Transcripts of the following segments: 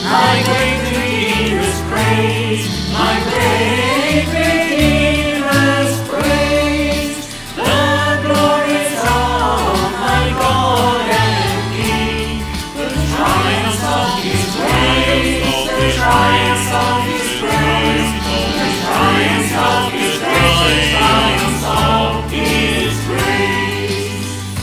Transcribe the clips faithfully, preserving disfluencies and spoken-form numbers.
My great Redeemer's praise, my great Redeemer's praise. The glories of my God and King, the triumphs of His grace, the triumphs of His praise, the triumphs of His grace, the triumphs of His grace.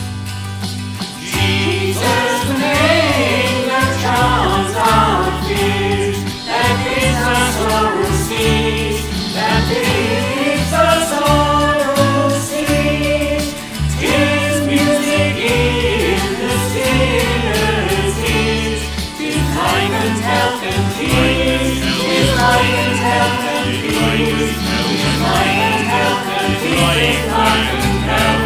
Jesus, the name that drowns out fears, that bids our sorrow cease, that bids our sorrow cease. His music in the sinner's ears, His life and health and peace, His life and health and peace, His life and health and peace, His life and health.